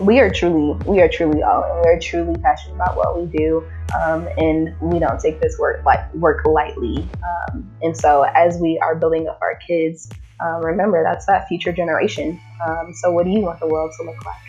we are truly all in. We are truly passionate about what we do, and we don't take this work lightly. And so as we are building up our kids, remember that's that future generation. So what do you want the world to look like?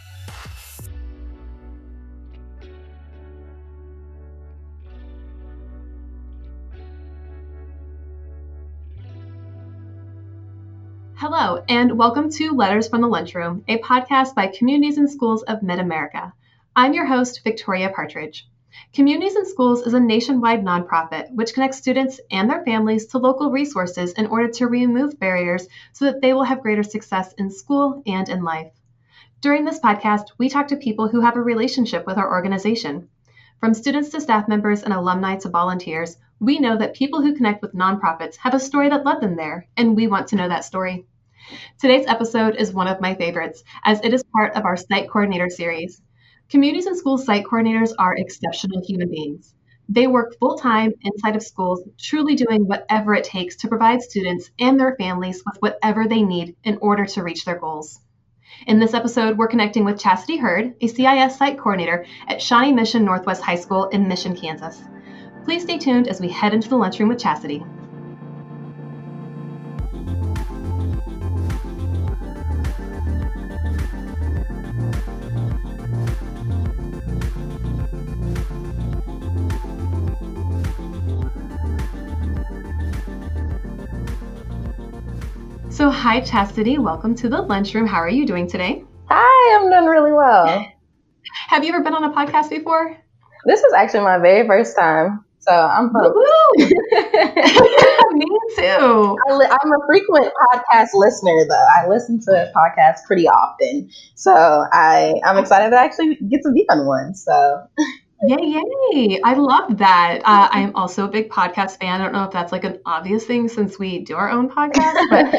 Hello, and welcome to Letters from the Lunchroom, a podcast by Communities in Schools of Mid-America. I'm your host, Victoria Partridge. Communities in Schools is a nationwide nonprofit which connects students and their families to local resources in order to remove barriers so that they will have greater success in school and in life. During this podcast, we talk to people who have a relationship with our organization. From students to staff members and alumni to volunteers, we know that people who connect with nonprofits have a story that led them there, and we want to know that story. Today's episode is one of my favorites, as it is part of our Site Coordinator series. Communities in Schools site coordinators are exceptional human beings. They work full-time inside of schools, truly doing whatever it takes to provide students and their families with whatever they need in order to reach their goals. In this episode, we're connecting with Chastity Hurd, a CIS site coordinator at Shawnee Mission Northwest High School in Mission, Kansas. Please stay tuned as we head into the lunchroom with Chastity. So hi, Chastity. Welcome to the lunchroom. How are you doing today? Hi, I'm doing really well. Have you ever been on a podcast before? This is actually my very first time, so I'm pumped. Me too. I'm a frequent podcast listener, though. I listen to podcasts pretty often, so I'm excited to actually get to be on one. So. Yay. I love that. I am also a big podcast fan. I don't know if that's like an obvious thing since we do our own podcast, but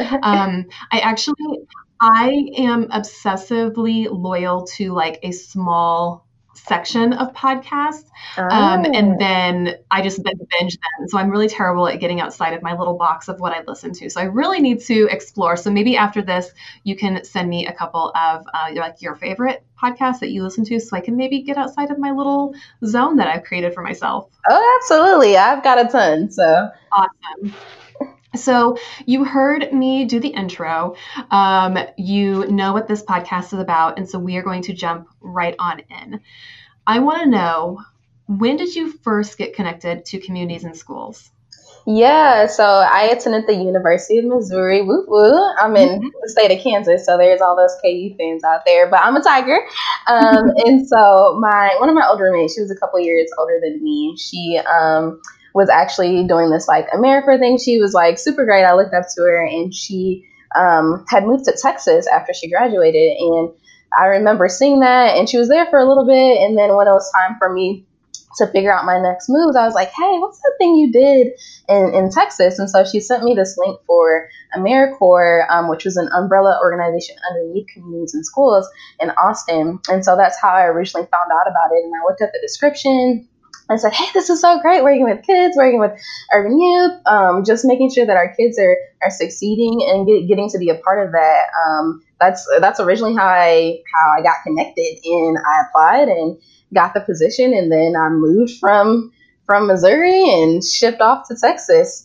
I am obsessively loyal to like a small section of podcasts. And then I just binge them. So I'm really terrible at getting outside of my little box of what I listen to. So I really need to explore. So maybe after this, you can send me a couple of your favorite podcasts that you listen to so I can maybe get outside of my little zone that I've created for myself. Oh, absolutely. I've got a ton. So awesome. So you heard me do the intro. You know what this podcast is about. And so we are going to jump right on in. I want to know, when did you first get connected to Communities in Schools? Yeah, so I attended the University of Missouri. Woo woo. I'm in the state of Kansas, so there's all those KU fans out there, but I'm a Tiger. And so one of my older roommates, she was a couple years older than me. She was actually doing this like AmeriCorps thing. She was like super great. I looked up to her, and she had moved to Texas after she graduated. And I remember seeing that, and she was there for a little bit. And then when it was time for me to figure out my next moves, I was like, hey, what's that thing you did in Texas? And so she sent me this link for AmeriCorps, which was an umbrella organization underneath Communities in Schools in Austin. And so that's how I originally found out about it. And I looked at the description. I said, hey, this is so great, working with kids, working with urban youth, just making sure that our kids are succeeding and getting to be a part of that. That's originally how I got connected, and I applied and got the position, and then I moved from Missouri and shipped off to Texas.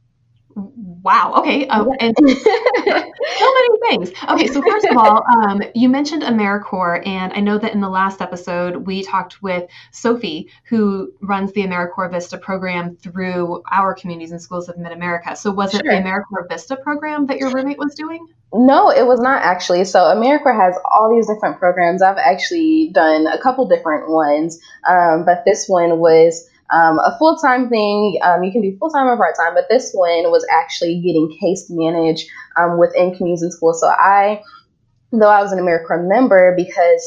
Wow. Okay. And so many things. Okay. So first of all, you mentioned AmeriCorps, and I know that in the last episode we talked with Sophie, who runs the AmeriCorps Vista program through our Communities in Schools of Mid-America. So was it the AmeriCorps Vista program that your roommate was doing? No, it was not actually. So AmeriCorps has all these different programs. I've actually done a couple different ones, but this one was a full-time thing. You can do full-time or part-time, but this one was actually getting case managed within Communities in Schools. So though I was an AmeriCorps member, because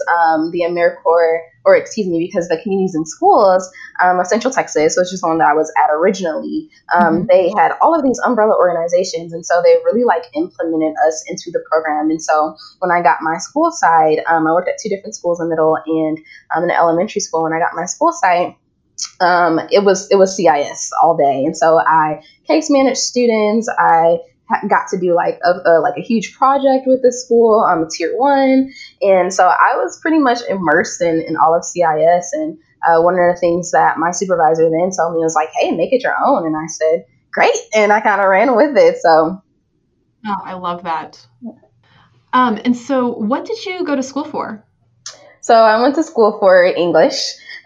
because the Communities in Schools of Central Texas, which is the one that I was at originally, they had all of these umbrella organizations, and so they really like implemented us into the program. And so when I got my school side, I worked at two different schools, a middle and an elementary school. When I got my school side, it was CIS all day. And so I case managed students. I got to do like a huge project with the school on tier one. And so I was pretty much immersed in all of CIS. And one of the things that my supervisor then told me was like, hey, make it your own. And I said, great. And I kind of ran with it. So. Oh, I love that. And so what did you go to school for? So I went to school for English.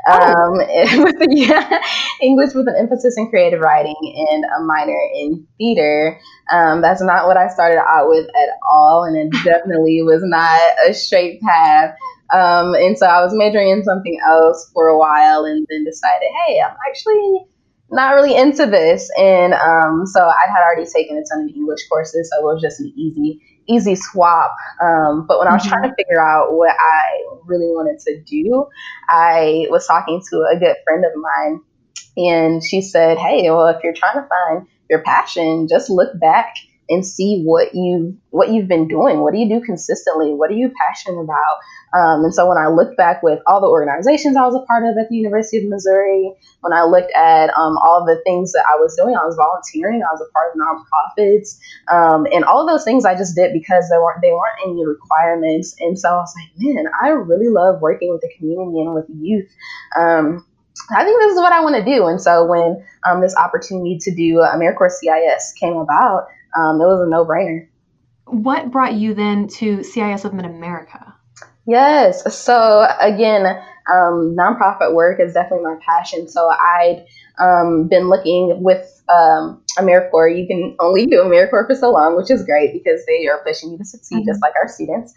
English with an emphasis in creative writing and a minor in theater. That's not what I started out with at all, and it definitely was not a straight path. And so I was majoring in something else for a while, and then decided, hey, I'm actually not really into this. And so I had already taken a ton of English courses, so it was just an easy swap. But when I was trying to figure out what I really wanted to do, I was talking to a good friend of mine, and she said, hey, well, if you're trying to find your passion, just look back and see what you've been doing. What do you do consistently? What are you passionate about? And so when I looked back with all the organizations I was a part of at the University of Missouri, when I looked at all the things that I was doing, I was volunteering, I was a part of nonprofits, and all of those things I just did because they weren't any requirements. And so I was like, man, I really love working with the community and with youth. I think this is what I want to do. And so when this opportunity to do AmeriCorps CIS came about, it was a no-brainer. What brought you then to CIS of Mid-America? Yes. So again, nonprofit work is definitely my passion. So I'd been looking with AmeriCorps. You can only do AmeriCorps for so long, which is great because they are pushing you to succeed, just like our students.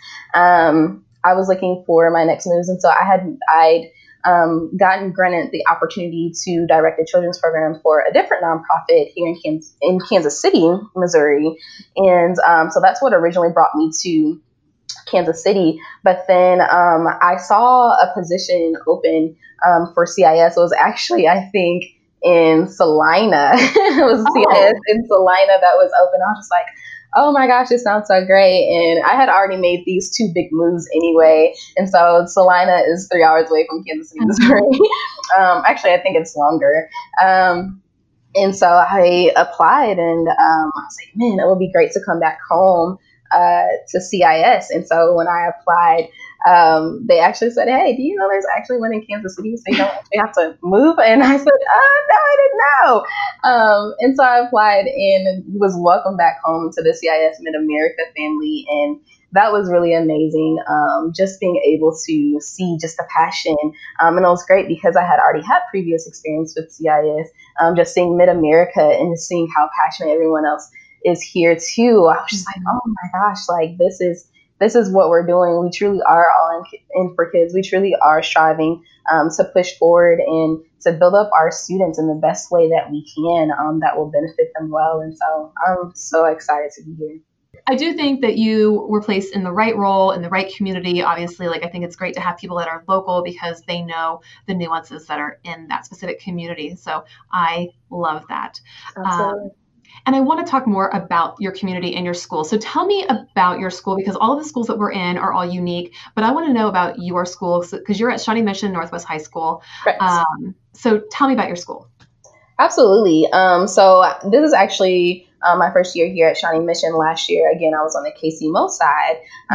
I was looking for my next moves, and so I'd gotten granted the opportunity to direct a children's program for a different nonprofit here in Kansas City, Missouri. And so that's what originally brought me to Kansas City. But then I saw a position open for CIS. It was actually, I think, in Salina. It was CIS in Salina that was open. I was just like, oh my gosh, it sounds so great. And I had already made these two big moves anyway. And so Salina is 3 hours away from Kansas City, Missouri. Actually, I think it's longer. And so I applied, and I was like, man, it would be great to come back home to CIS. And so when I applied, they actually said, hey, do you know there's actually one in Kansas City, so you don't actually have to move? And I said, no, I didn't know. And so I applied and was welcomed back home to the CIS Mid-America family. And that was really amazing, just being able to see just the passion. And it was great because I had already had previous experience with CIS, just seeing Mid-America and seeing how passionate everyone else is here too. I was just like, oh my gosh, like this is what we're doing. We truly are all in for kids. We truly are striving to push forward and to build up our students in the best way that we can, that will benefit them well. And so I'm so excited to be here. I do think that you were placed in the right role, in the right community. Obviously, like I think it's great to have people that are local because they know the nuances that are in that specific community. So I love that. Absolutely. And I want to talk more about your community and your school. So tell me about your school, because all of the schools that we're in are all unique, but I want to know about your school because you're at Shawnee Mission Northwest High School. Right. So tell me about your school. Absolutely. So this is actually my first year here at Shawnee Mission. Last year, again, I was on the KC-Mo side.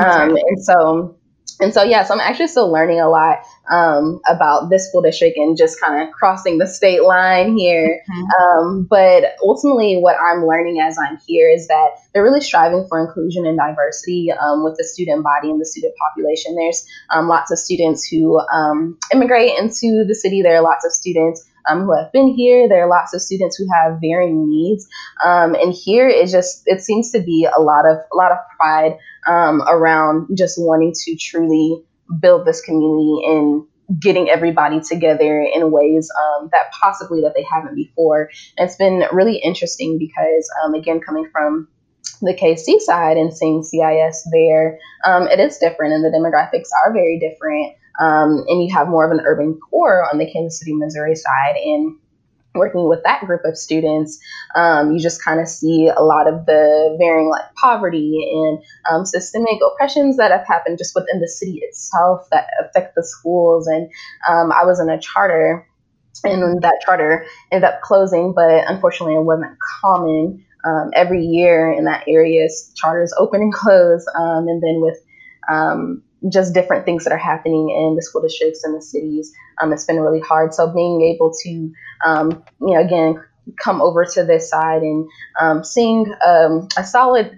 And so, yes, I'm actually still learning a lot about this school district and just kind of crossing the state line here. But ultimately, what I'm learning as I'm here is that they're really striving for inclusion and diversity with the student body and the student population. There's lots of students who immigrate into the city. There are lots of students who have been here. There are lots of students who have varying needs. And here it seems to be a lot of pride around just wanting to truly build this community and getting everybody together in ways that possibly that they haven't before. And it's been really interesting because, again, coming from the KC side and seeing CIS there, it is different and the demographics are very different. And you have more of an urban core on the Kansas City, Missouri side. And working with that group of students, you just kind of see a lot of the varying like poverty and systemic oppressions that have happened just within the city itself that affect the schools. And I was in a charter, and that charter ended up closing, but unfortunately it wasn't common every year in that area, charters open and close, and then with just different things that are happening in the school districts and the cities, it's been really hard. So being able to, again, come over to this side and seeing a solid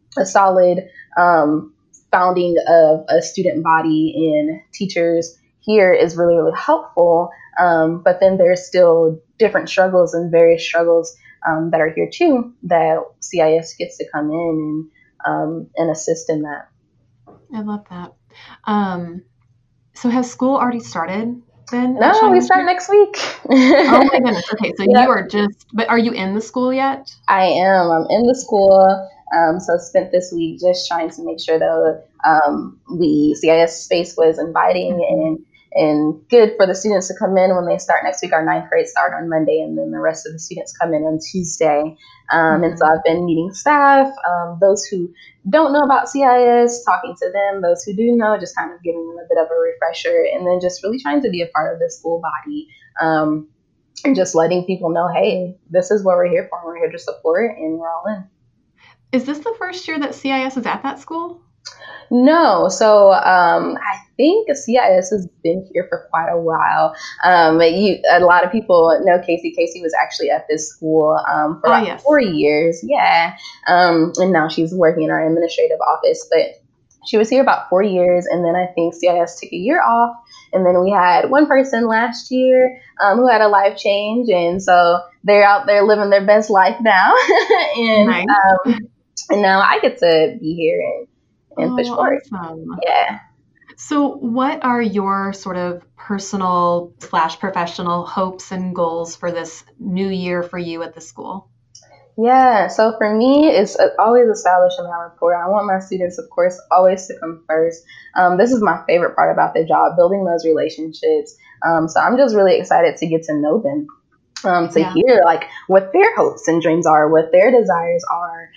founding of a student body and teachers here is really, really helpful. But then there's still different struggles and various struggles that are here too, that CIS gets to come in and assist in that. I love that. So has school already started then? No, we start next week. Oh my goodness. Okay, so you are but are you in the school yet? I am. I'm in the school. So I spent this week just trying to make sure that the CIS space was inviting and good for the students to come in when they start next week. Our 9th grade start on Monday, and then the rest of the students come in on Tuesday. And so I've been meeting staff, those who don't know about CIS, talking to them, those who do know, just kind of giving them a bit of a refresher, and then just really trying to be a part of the school body, and just letting people know, hey, this is what we're here for. We're here to support, and we're all in. Is this the first year that CIS is at that school? No. So I think CIS has been here for quite a while. A lot of people know Casey. Casey was actually at this school for about 4 years. Yeah. And now she's working in our administrative office. But she was here about 4 years. And then I think CIS took a year off. And then we had one person last year who had a life change. And so they're out there living their best life now. And nice. And now I get to be here and push forward. Awesome. Yeah. So what are your sort of personal / professional hopes and goals for this new year for you at the school? Yeah. So for me, it's always establishing my rapport. I want my students, of course, always to come first. This is my favorite part about the job, building those relationships. So I'm just really excited to get to know them. Hear like what their hopes and dreams are, what their desires are.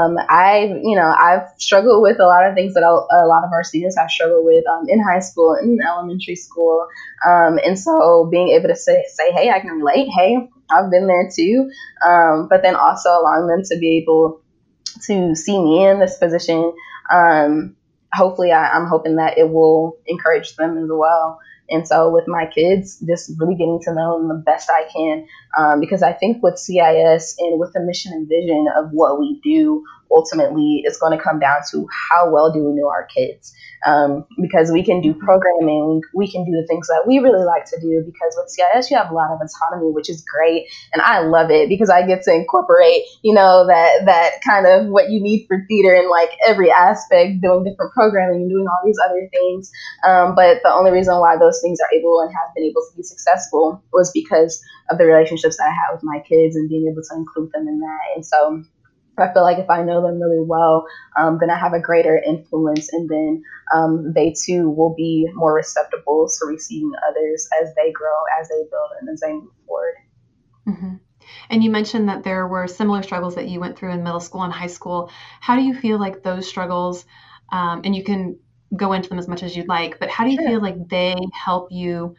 I've struggled with a lot of things that a lot of our students have struggled with in high school and in elementary school. And so being able to say, hey, I can relate. Hey, I've been there too. But then also allowing them to be able to see me in this position. Hopefully I'm hoping that it will encourage them as well. And so with my kids, just really getting to know them the best I can, because I think with CIS and with the mission and vision of what we do, ultimately it's going to come down to how well do we know our kids, because we can do programming, we can do the things that we really like to do, because with CIS you have a lot of autonomy, which is great, and I love it because I get to incorporate, that kind of what you need for theater in like every aspect, doing different programming and doing all these other things, but the only reason why those things are able and have been able to be successful was because of the relationships that I have with my kids and being able to include them in that. And so I feel like if I know them really well, then I have a greater influence, and then they too will be more receptible to receiving others as they grow, as they build, and as they move forward. Mm-hmm. And you mentioned that there were similar struggles that you went through in middle school and high school. How do you feel like those struggles, and you can go into them as much as you'd like, but how do you feel like they help you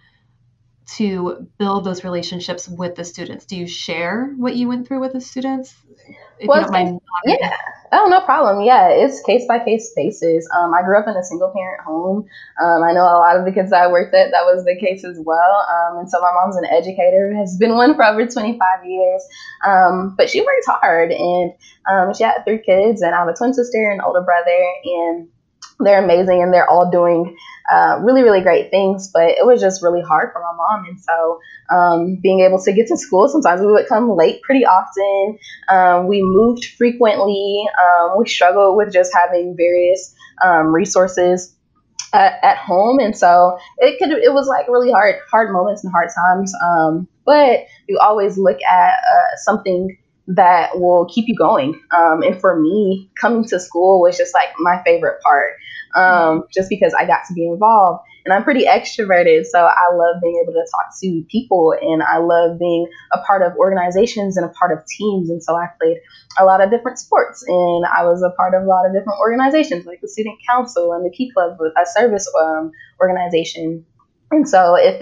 to build those relationships with the students? Do you share what you went through with the students? Yeah. Oh, no problem. Yeah, it's case by case basis. I grew up in a single parent home. I know a lot of the kids that I worked at, that was the case as well. And so my mom's an educator, has been one for over 25 years. But she worked hard, and she had 3 kids, and I have a twin sister and an older brother, and they're amazing, and they're all doing really, really great things, but it was just really hard for my mom. And so being able to get to school, sometimes we would come late pretty often. We moved frequently. We struggled with just having various resources at home. And so it was like really hard moments and hard times. But you always look at something that will keep you going. And for me, coming to school was just like my favorite part, just because I got to be involved. And I'm pretty extroverted, so I love being able to talk to people, and I love being a part of organizations and a part of teams. And so I played a lot of different sports, and I was a part of a lot of different organizations, like the student council and the Key Club, a service organization. And so if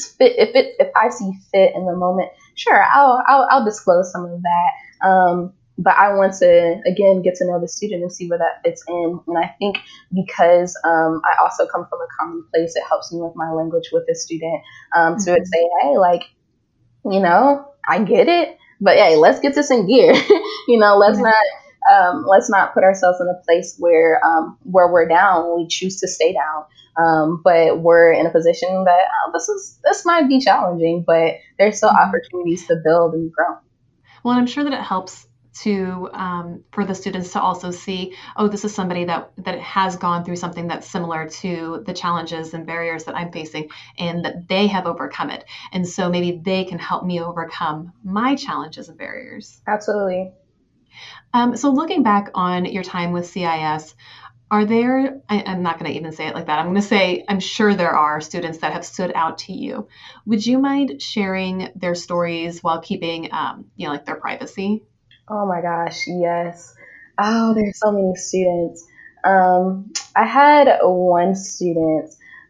I see fit in the moment, sure, I'll disclose some of that. But I want to, again, get to know the student and see where that fits in. And I think because I also come from a common place, it helps me with my language with the student to say, hey, like, you know, I get it, but hey, let's get this in gear. You know, let's not put ourselves in a place where we're down. We choose to stay down, but we're in a position that this might be challenging, but there's still opportunities to build and grow. Well, and I'm sure that it helps to for the students to also see, oh, this is somebody that has gone through something that's similar to the challenges and barriers that I'm facing, and that they have overcome it. And so maybe they can help me overcome my challenges and barriers. Absolutely. So looking back on your time with CIS, are there, I'm not going to even say it like that. I'm going to say, I'm sure there are students that have stood out to you. Would you mind sharing their stories while keeping, like their privacy? Oh my gosh, yes. Oh, there's so many students. I had one student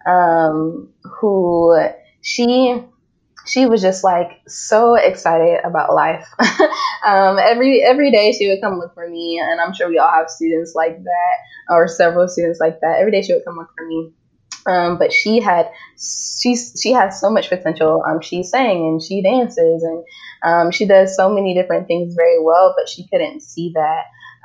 who she was just like so excited about life. Every day she would come look for me, and I'm sure we all have students like that, or several students like that. Every day she would come look for me. But she has so much potential. She sang and she dances and she does so many different things very well, but she couldn't see that.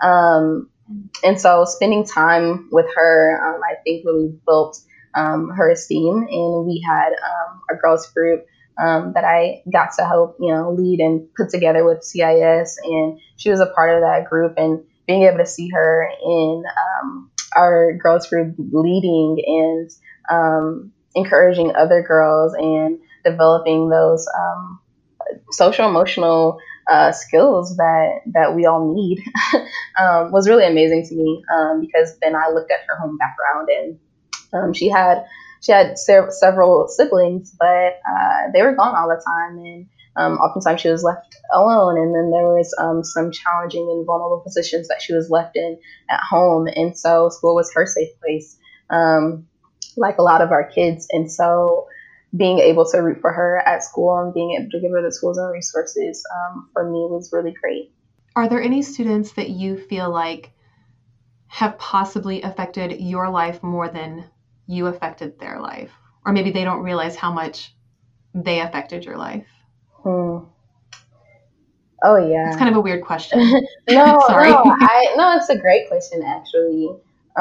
And so spending time with her, I think really built her esteem. And we had a girls group that I got to help, lead and put together with CIS. And she was a part of that group, and being able to see her in our girls group leading and encouraging other girls and developing those social emotional skills that we all need was really amazing to me, because then I looked at her home background, and she had several siblings, but they were gone all the time, and oftentimes she was left alone. And then there was some challenging and vulnerable positions that she was left in at home, and so school was her safe place, like a lot of our kids. And so being able to root for her at school and being able to give her the tools and resources for me was really great. Are there any students that you feel like have possibly affected your life more than you affected their life? Or maybe they don't realize how much they affected your life? Oh, yeah. It's kind of a weird question. No, Sorry. No, it's a great question, actually.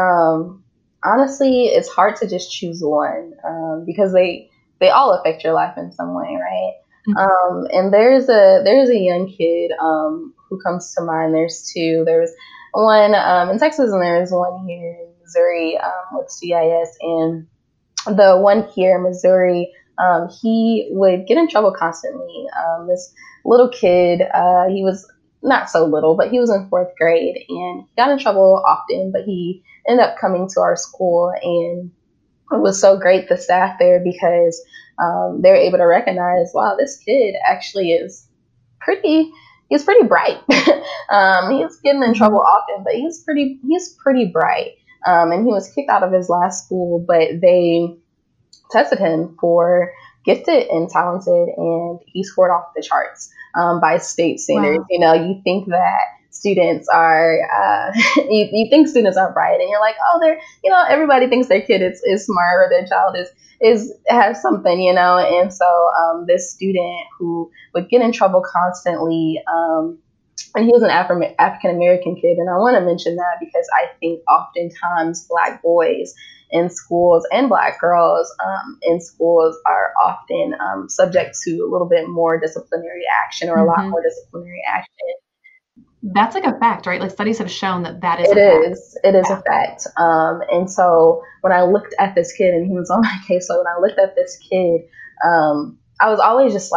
Honestly, it's hard to just choose one because they all affect your life in some way, right? Mm-hmm. And there's a young kid who comes to mind. There's two. There's one in Texas, and there's one here in Missouri with CIS. And the one here in Missouri, he would get in trouble constantly. This little kid, he was not so little, but he was in 4th grade, and he got in trouble often, but he ended up coming to our school, and it was so great, the staff there, because they were able to recognize, wow, this kid actually he's pretty bright. He's getting in trouble often, but he's pretty bright. And he was kicked out of his last school, but they tested him for gifted and talented, and he scored off the charts by state standards. Wow. You think that students are you think students are bright, and you're like, oh, they're, everybody thinks their kid is smart, or their child has something, and so this student who would get in trouble constantly, and he was an African American kid, and I want to mention that because I think oftentimes Black boys in schools and Black girls in schools are often subject to a little bit more disciplinary action, or a lot more disciplinary action. That's like a fact, right? Like studies have shown that is a fact. It is a fact. And so when I looked at this kid, and he was on my caseload, when I looked at this kid, I was always just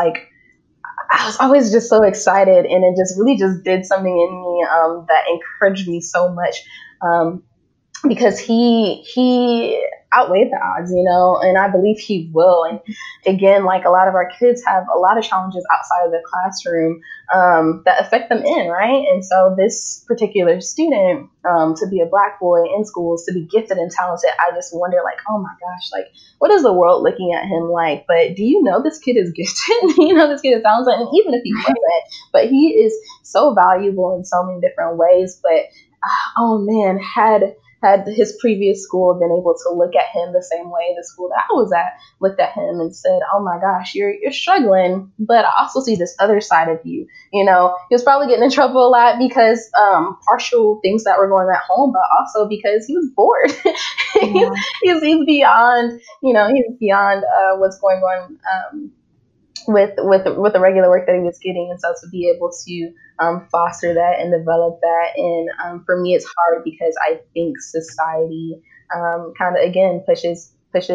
so excited, and it just really just did something in me that encouraged me so much, because outweigh the odds, and I believe he will. And again, like a lot of our kids have a lot of challenges outside of the classroom that affect them right? And so this particular student, to be a Black boy in schools, to be gifted and talented, I just wonder, like, oh my gosh, like, what is the world looking at him like? But do you know this kid is gifted? This kid is talented? And even if he wasn't, but he is so valuable in so many different ways. But oh man, had his previous school been able to look at him the same way the school that I was at looked at him and said, oh my gosh, you're struggling, but I also see this other side of you. He was probably getting in trouble a lot because partial things that were going at home, but also because he was bored. Yeah. he's beyond, he's beyond what's going on with the regular work that he was getting. And so to be able to foster that and develop that, and for me it's hard because I think society kind of again pushes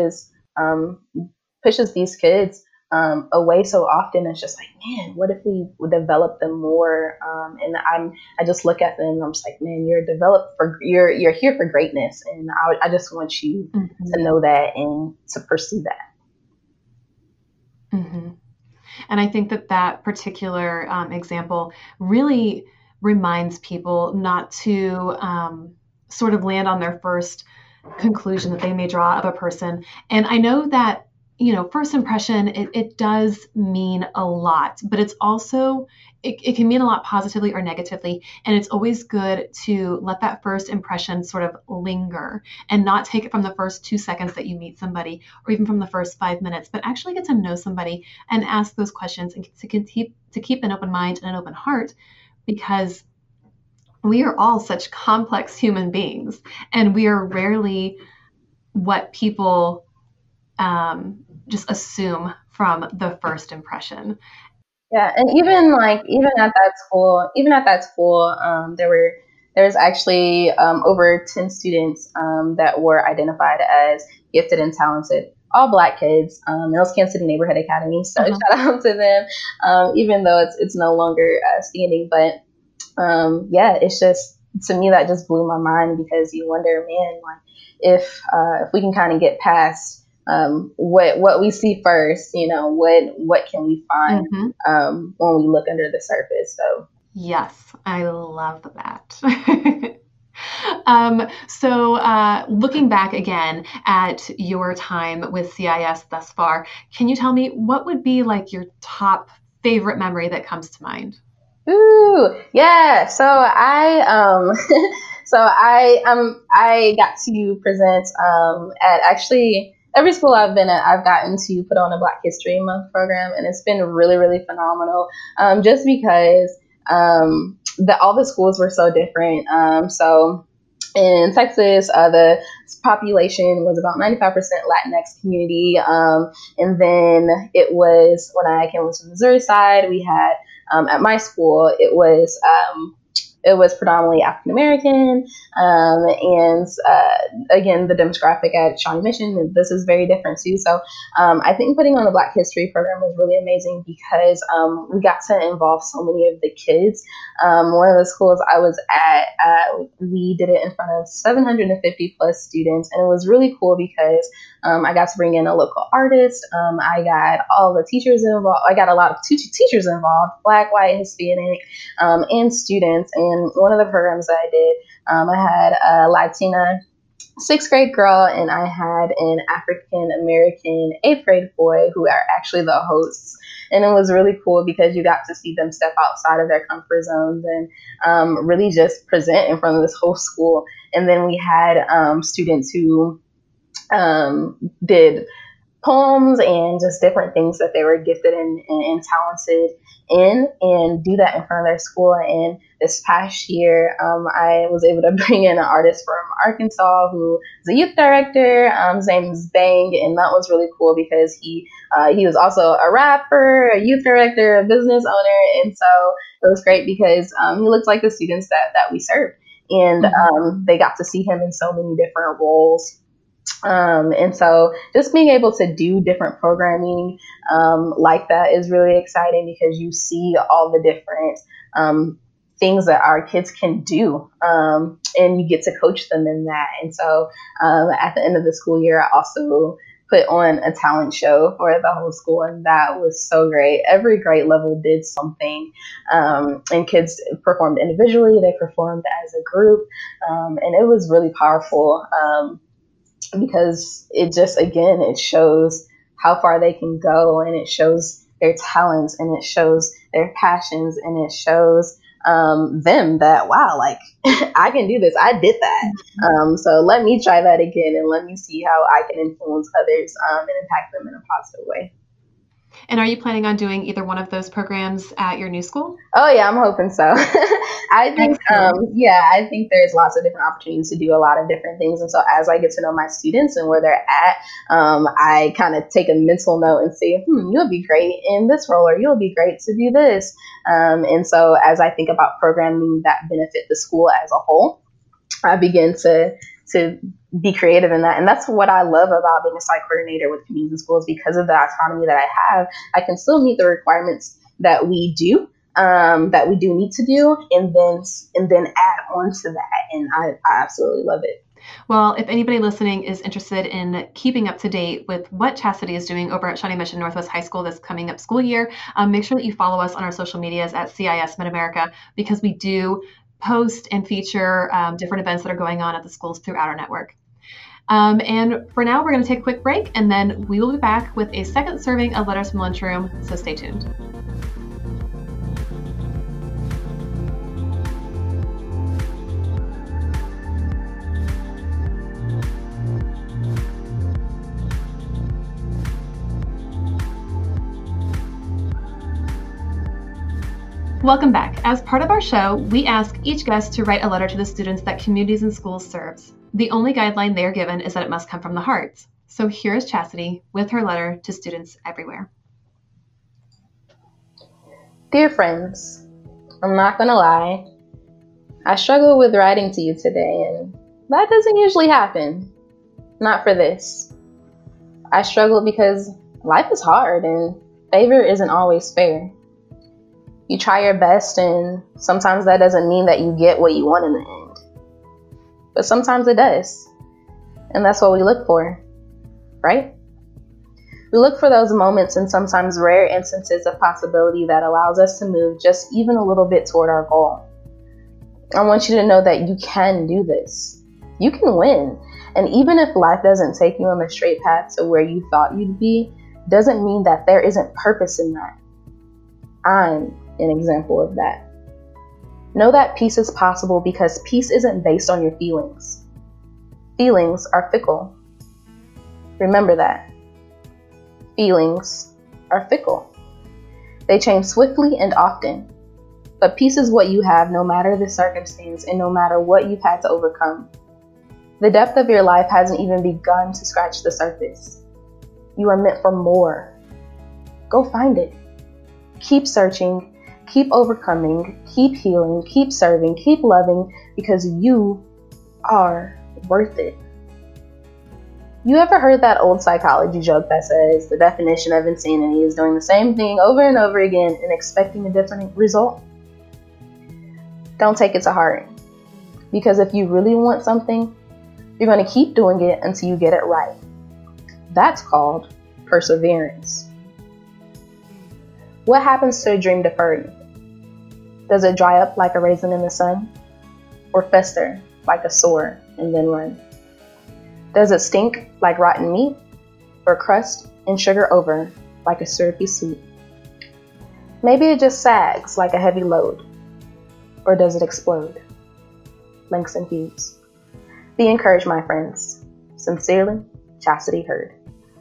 these kids away so often. It's just like, man, what if we would develop them more? And I just look at them and I'm just like, man, you're here for greatness, and I just want you to know that and to pursue that. Mm-hmm. And I think that particular example really reminds people not to sort of land on their first conclusion that they may draw of a person. And I know that, first impression, it does mean a lot, but it's also, it can mean a lot positively or negatively. And it's always good to let that first impression sort of linger and not take it from the first 2 seconds that you meet somebody, or even from the first 5 minutes, but actually get to know somebody and ask those questions, and to keep an open mind and an open heart, because we are all such complex human beings, and we are rarely what people just assume from the first impression. Yeah, and even at that school, there was actually over 10 students that were identified as gifted and talented, all Black kids. It was Kansas City Neighborhood Academy, so shout out to them, even though it's no longer standing. But it's just, to me, that just blew my mind, because you wonder, man, like if we can kind of get past what we see first, what can we find when we look under the surface. So yes, I love that. So looking back again at your time with CIS thus far, can you tell me what would be like your top favorite memory that comes to mind? Ooh, yeah. So I got to present at actually every school I've been at. I've gotten to put on a Black History Month program, and it's been really, really phenomenal. Just because all the schools were so different. So in Texas, the population was about 95% Latinx community, and then it was, when I came to the Missouri side, we had at my school it was predominantly African American, and again, the demographic at Shawnee Mission, this is very different too. So I think putting on the Black History program was really amazing, because we got to involve so many of the kids. One of the schools I was at, we did it in front of 750 plus students, and it was really cool because I got to bring in a local artist. I got all the teachers involved. I got a lot of teachers involved, Black, white, Hispanic, and students. And one of the programs that I did, I had a Latina 6th grade girl, and I had an African American 8th grade boy who are actually the hosts. And it was really cool because you got to see them step outside of their comfort zones and really just present in front of this whole school. And then we had students who did poems and just different things that they were gifted and talented in, and do that in front of their school. And this past year, I was able to bring in an artist from Arkansas who is a youth director. His name is Bang, and that was really cool because he was also a rapper, a youth director, a business owner, and so it was great because he looked like the students that we served, and they got to see him in so many different roles. And so just being able to do different programming like that is really exciting because you see all the different things that our kids can do, and you get to coach them in that. And so at the end of the school year, I also put on a talent show for the whole school, and that was so great. Every grade level did something, and kids performed individually, they performed as a group, and it was really powerful, because it just, again, it shows how far they can go, and it shows their talents, and it shows their passions, and it shows them that, wow, like I can do this. I did that. So let me try that again, and let me see how I can influence others and impact them in a positive way. And are you planning on doing either one of those programs at your new school? Oh yeah, I'm hoping so. I think, I think there's lots of different opportunities to do a lot of different things. And so as I get to know my students and where they're at, I kind of take a mental note and say, you'll be great in this role, or you'll be great to do this. And so as I think about programming that benefit the school as a whole, I begin to be creative in that. And that's what I love about being a site coordinator with communities and schools. Because of the autonomy that I have, I can still meet the requirements that we do, need to do, and then add on to that. And I absolutely love it. Well, if anybody listening is interested in keeping up to date with what Chastity is doing over at Shawnee Mission Northwest High School this coming up school year, make sure that you follow us on our social medias at CIS Mid-America, because we do post and feature different events that are going on at the schools throughout our network. And for now, we're going to take a quick break, and then we will be back with a second serving of Letters from Lunchroom, so stay tuned. Welcome back. As part of our show, we ask each guest to write a letter to the students that Communities in Schools serves. The only guideline they are given is that it must come from the heart. So here is Chastity with her letter to students everywhere. Dear friends, I'm not going to lie. I struggle with writing to you today, and that doesn't usually happen. Not for this. I struggle because life is hard and favor isn't always fair. You try your best, and sometimes that doesn't mean that you get what you want in the end. But sometimes it does. And that's what we look for, right? We look for those moments and sometimes rare instances of possibility that allows us to move just even a little bit toward our goal. I want you to know that you can do this. You can win. And even if life doesn't take you on the straight path to where you thought you'd be, doesn't mean that there isn't purpose in that. I'm an example of that. Know that peace is possible because peace isn't based on your feelings. Feelings are fickle. Remember that. Feelings are fickle. They change swiftly and often. But peace is what you have no matter the circumstance and no matter what you've had to overcome. The depth of your life hasn't even begun to scratch the surface. You are meant for more. Go find it. Keep searching. Keep overcoming, keep healing, keep serving, keep loving, because you are worth it. You ever heard that old psychology joke that says the definition of insanity is doing the same thing over and over again and expecting a different result? Don't take it to heart, because if you really want something, you're going to keep doing it until you get it right. That's called perseverance. What happens to a dream deferred? Does it dry up like a raisin in the sun? Or fester like a sore and then run? Does it stink like rotten meat? Or crust and sugar over like a syrupy soup? Maybe it just sags like a heavy load. Or does it explode? Links and fuse. Be encouraged, my friends. Sincerely, Chastity Hurd.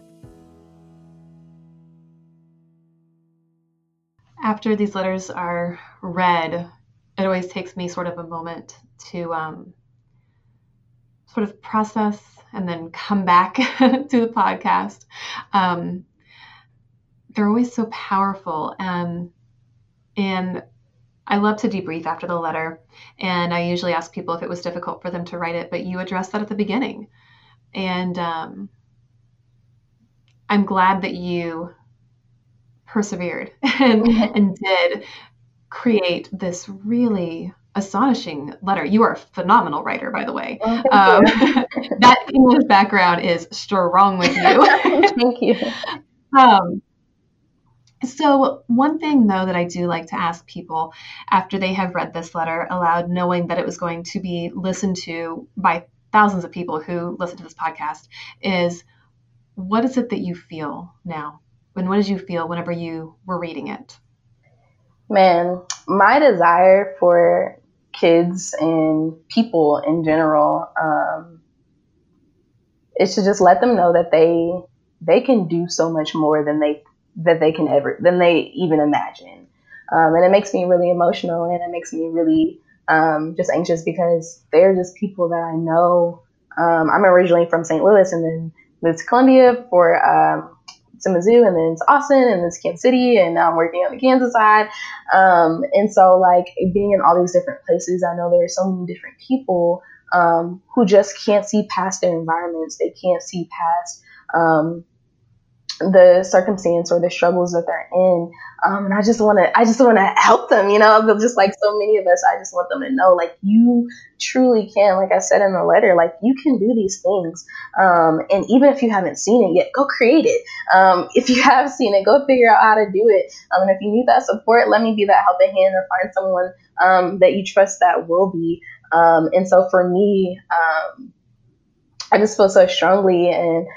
After these letters are read, it always takes me sort of a moment to sort of process and then come back to the podcast. They're always so powerful. And I love to debrief after the letter. And I usually ask people if it was difficult for them to write it, but you addressed that at the beginning. And I'm glad that you persevered and did create this really astonishing letter. You are a phenomenal writer, by the way. Oh, thank you. That English background is strong with you. Thank you. So one thing, though, that I do like to ask people after they have read this letter aloud, knowing that it was going to be listened to by thousands of people who listen to this podcast, is what is it that you feel now? And what did you feel whenever you were reading it? Man, my desire for kids and people in general is to just let them know that they can do so much more than they even imagine. And it makes me really emotional, and it makes me really just anxious, because they're just people that I know. I'm originally from St. Louis, and then moved to Columbia to Mizzou, and then to Austin, and then to Kansas City, and now I'm working on the Kansas side. And so, like, being in all these different places, I know there are so many different people who just can't see past their environments. They can't see past the circumstance or the struggles that they're in. And I just want to help them, but just like so many of us, I just want them to know, like, you truly can, like I said in the letter, like, you can do these things. And even if you haven't seen it yet, go create it. If you have seen it, go figure out how to do it. And if you need that support, let me be that helping hand, or find someone that you trust that will be. And so for me, I just feel so strongly and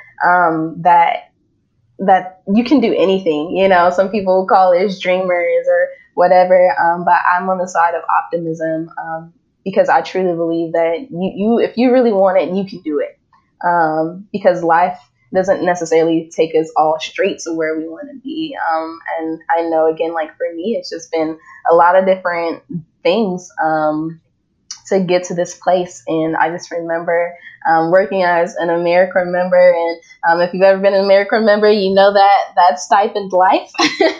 that you can do anything. Some people call it dreamers or whatever, but I'm on the side of optimism, because I truly believe that you if you really want it, you can do it, because life doesn't necessarily take us all straight to where we want to be. And I know, again, like for me, it's just been a lot of different things to get to this place. And I just remember working as an AmeriCorps member, and if you've ever been an AmeriCorps member, you know that stipend life.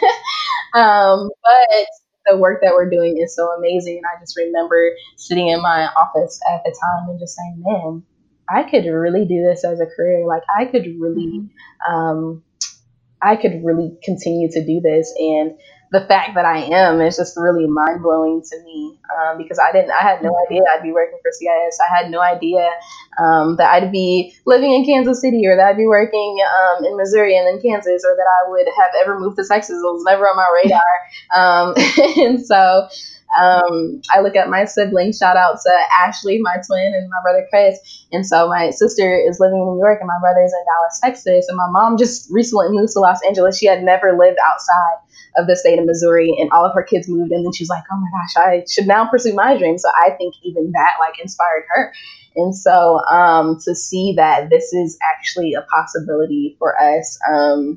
But the work that we're doing is so amazing. And I just remember sitting in my office at the time and just saying, man, I could really do this as a career. Like, I could really continue to do this. And the fact that I am is just really mind blowing to me, because I had no idea I'd be working for CIS. I had no idea that I'd be living in Kansas City, or that I'd be working in Missouri and then Kansas, or that I would have ever moved to Texas. It was never on my radar. And so I look at my siblings. Shout out to Ashley, my twin, and my brother Chris. And so my sister is living in New York, and my brother's in Dallas, Texas. And my mom just recently moved to Los Angeles. She had never lived outside of the state of Missouri, and all of her kids moved. And then she's like, oh my gosh, I should now pursue my dream. So I think even that inspired her. And so to see that this is actually a possibility for us, and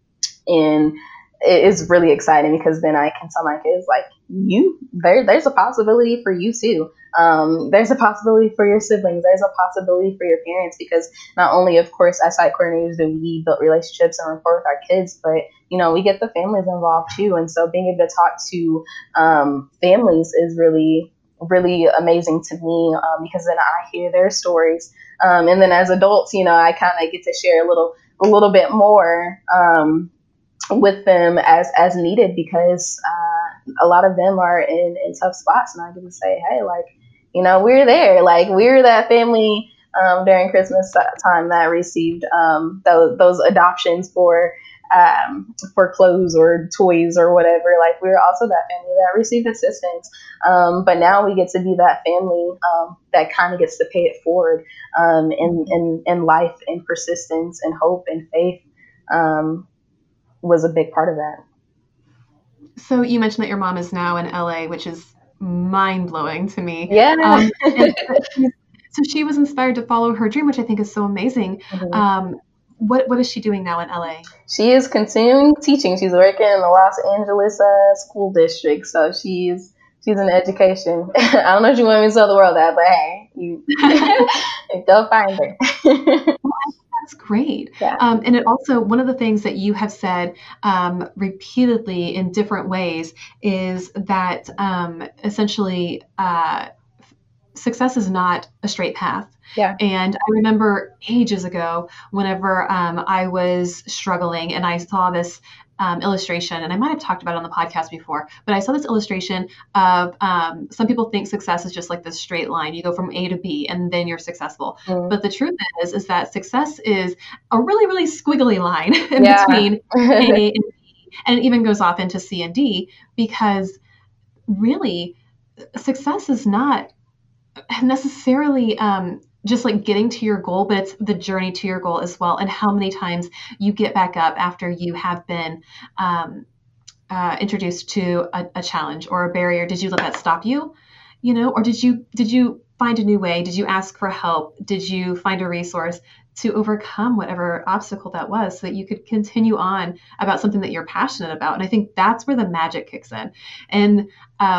it is really exciting, because then I can tell my kids, like, there's a possibility for you too. There's a possibility for your siblings. There's a possibility for your parents, because not only, of course, as site coordinators do we build relationships and rapport with our kids, but we get the families involved too. And so being able to talk to families is really, really amazing to me, because then I hear their stories, and then as adults, I kind of get to share a little bit more with them as needed, because a lot of them are in tough spots, and I get to say, hey, we're there, we're that family during Christmas time that received those adoptions for clothes or toys or whatever. We were also that family that received assistance, but now we get to be that family that kind of gets to pay it forward in life, and persistence and hope and faith was a big part of that. So you mentioned that your mom is now in LA, which is mind-blowing to me. Yeah. So she was inspired to follow her dream, which I think is so amazing. Mm-hmm. What is she doing now in LA? She is continuing teaching. She's working in the Los Angeles school district. So she's in education. I don't know if you want me to tell the world that, but hey, you go find her. That's great. Yeah. And it also, one of the things that you have said repeatedly in different ways is that essentially success is not a straight path. Yeah. And I remember ages ago, whenever I was struggling and I saw this illustration, and I might have talked about it on the podcast before, but I saw this illustration of some people think success is just like this straight line. You go from A to B and then you're successful. But the truth is that success is a really, really squiggly line in between A and B, and it even goes off into C and D, because really success is not necessarily just like getting to your goal, but it's the journey to your goal as well, and how many times you get back up after you have been introduced to a challenge or a barrier. Did you let that stop you? Or did you find a new way? Did you ask for help? Did you find a resource to overcome whatever obstacle that was, so that you could continue on about something that you're passionate about? And I think that's where the magic kicks in. And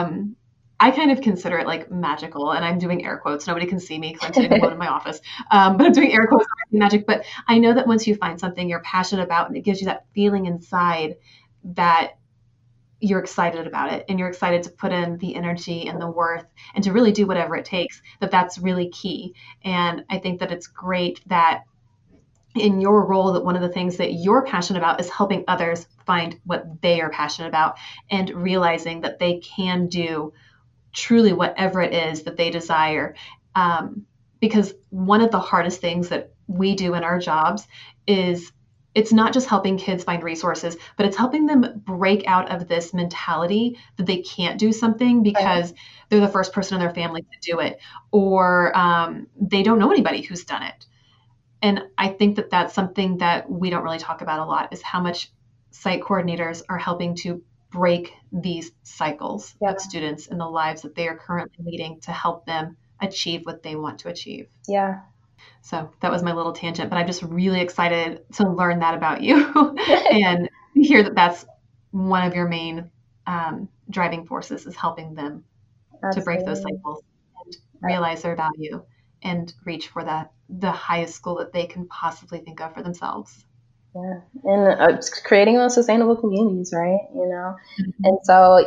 I kind of consider it like magical, and I'm doing air quotes. Nobody can see me because I'm sitting alone in my office, but I'm doing air quotes, magic. But I know that once you find something you're passionate about, and it gives you that feeling inside that you're excited about it, and you're excited to put in the energy and the worth and to really do whatever it takes, that's really key. And I think that it's great that in your role, that one of the things that you're passionate about is helping others find what they are passionate about, and realizing that they can do truly whatever it is that they desire. Because one of the hardest things that we do in our jobs is, it's not just helping kids find resources, but it's helping them break out of this mentality that they can't do something because they're the first person in their family to do it, or they don't know anybody who's done it. And I think that that's something that we don't really talk about a lot, is how much site coordinators are helping to break these cycles of students in the lives that they are currently leading, to help them achieve what they want to achieve. Yeah. So that was my little tangent, but I'm just really excited to learn that about you and hear that that's one of your main driving forces, is helping them to break those cycles and realize their value and reach for the highest goal that they can possibly think of for themselves. Yeah, and creating those sustainable communities, right? And so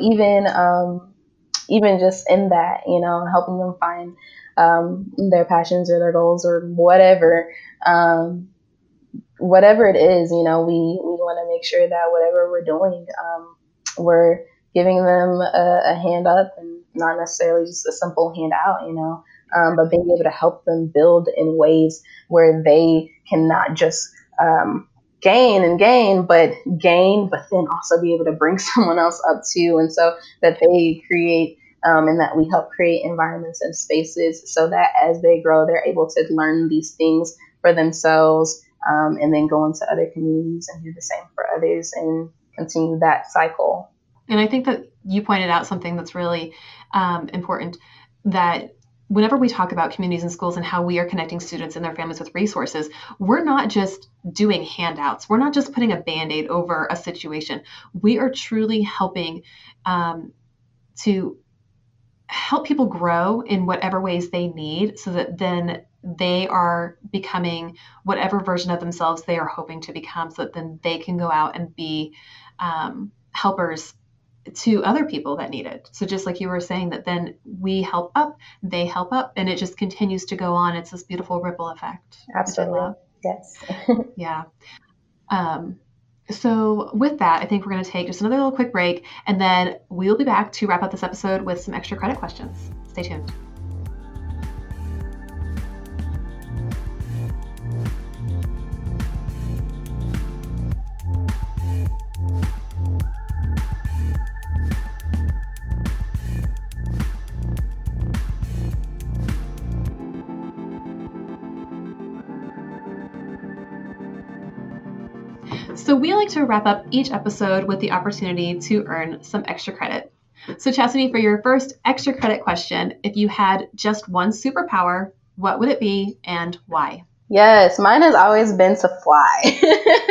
even just in that, helping them find their passions or their goals or whatever it is, we want to make sure that whatever we're doing, we're giving them a hand up, and not necessarily just a simple hand out, but being able to help them build in ways where they can not just gain, but then also be able to bring someone else up too. And so that they create, and that we help create environments and spaces so that as they grow, they're able to learn these things for themselves, and then go into other communities and do the same for others and continue that cycle. And I think that you pointed out something that's really important, that whenever we talk about communities and schools and how we are connecting students and their families with resources, we're not just doing handouts. We're not just putting a Band-Aid over a situation. We are truly helping to help people grow in whatever ways they need, so that then they are becoming whatever version of themselves they are hoping to become, so that then they can go out and be helpers to other people that need it. So just like you were saying, that then we help up, they help up, and it just continues to go on. It's this beautiful ripple effect. Absolutely. Yes. Yeah. So with that, I think we're going to take just another little quick break, and then we'll be back to wrap up this episode with some extra credit questions. Stay tuned. So we like to wrap up each episode with the opportunity to earn some extra credit. So Chastity, for your first extra credit question, if you had just one superpower, what would it be and why? Yes, mine has always been to fly.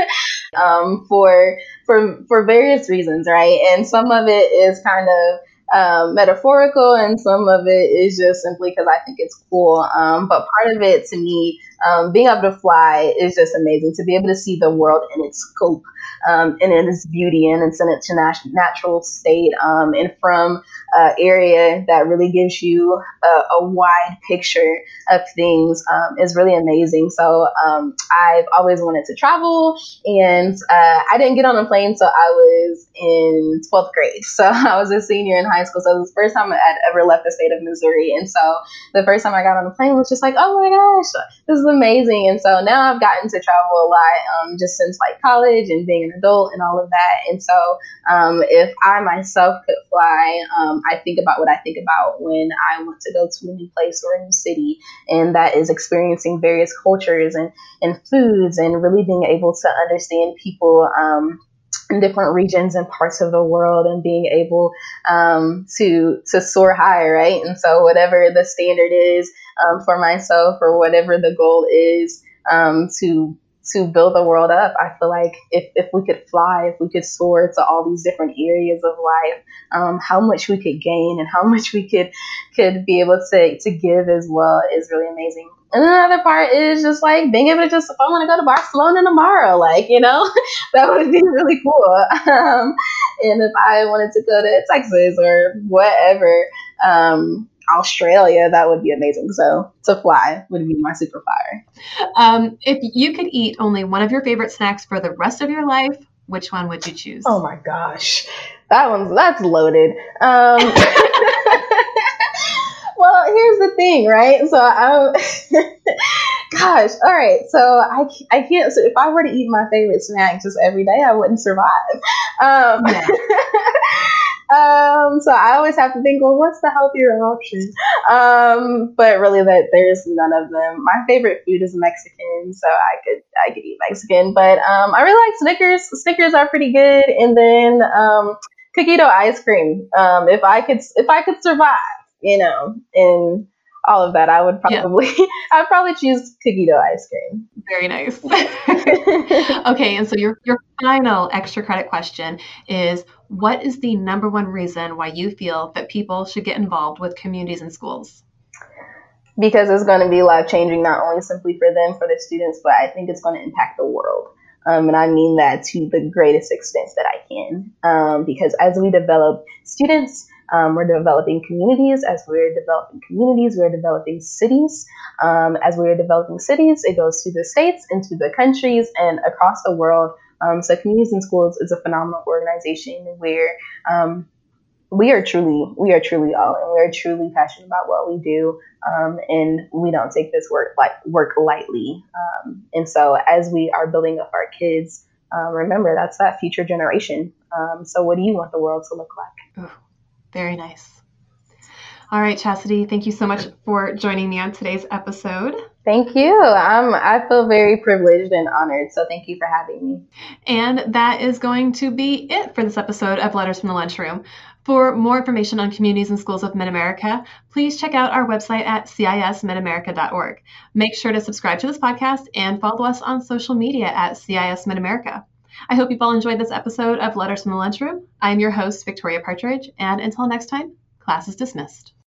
For various reasons, right? And some of it is kind of metaphorical, and some of it is just simply because I think it's cool. But part of it to me being able to fly is just amazing. To be able to see the world in its scope, and in its beauty and it's in its natural state, and from an area that really gives you a wide picture of things, is really amazing. So I've always wanted to travel, and I didn't get on a plane until I was in 12th grade. So I was a senior in high school. So it was the first time I'd ever left the state of Missouri. And so the first time I got on a plane was just like, oh my gosh, this is amazing. And so now I've gotten to travel a lot, just since like college and being an adult and all of that. And so if I myself could fly, I think about what I think about when I want to go to a new place or a new city, and that is experiencing various cultures and foods, and really being able to understand people in different regions and parts of the world, and being able to soar high, right? And so whatever the standard is for myself, or whatever the goal is, to build the world up, I feel like if we could fly, if we could soar to all these different areas of life, how much we could gain and how much we could be able to give as well is really amazing. And another part is just like being able to just, if I want to go to Barcelona tomorrow, like, that would be really cool. And if I wanted to go to Texas or whatever, Australia, that would be amazing. So to fly would be my superpower. If you could eat only one of your favorite snacks for the rest of your life, which one would you choose? Oh my gosh, that's loaded. Well, here's the thing, right? So gosh, all right. So I can't. So if I were to eat my favorite snack just every day, I wouldn't survive. Yeah. So I always have to think, well, what's the healthier option? But really, that there's none of them. My favorite food is Mexican, so I could eat Mexican. But I really like Snickers. Snickers are pretty good, and then Coquito ice cream. If I could survive, and all of that, I would probably I'd probably choose Coquito ice cream. Very nice. Okay, and so your final extra credit question is, what is the number one reason why you feel that people should get involved with communities and schools? Because it's going to be life-changing, not only simply for them, for the students, but I think it's going to impact the world. And I mean that to the greatest extent that I can. Because as we develop students, we're developing communities. As we're developing communities, we're developing cities. As we're developing cities, it goes to the states, into the countries, and across the world. So Communities in Schools is a phenomenal organization where we are truly all, and we are truly passionate about what we do, and we don't take this work lightly. And so as we are building up our kids, remember, that's that future generation. So what do you want the world to look like? Oh, very nice. All right, Chastity, thank you so much for joining me on today's episode. Thank you. I feel very privileged and honored, so thank you for having me. And that is going to be it for this episode of Letters from the Lunchroom. For more information on Communities and Schools of Mid-America, please check out our website at cismidamerica.org. Make sure to subscribe to this podcast and follow us on social media at CIS Mid-America. I hope you've all enjoyed this episode of Letters from the Lunchroom. I'm your host, Victoria Partridge, and until next time, class is dismissed.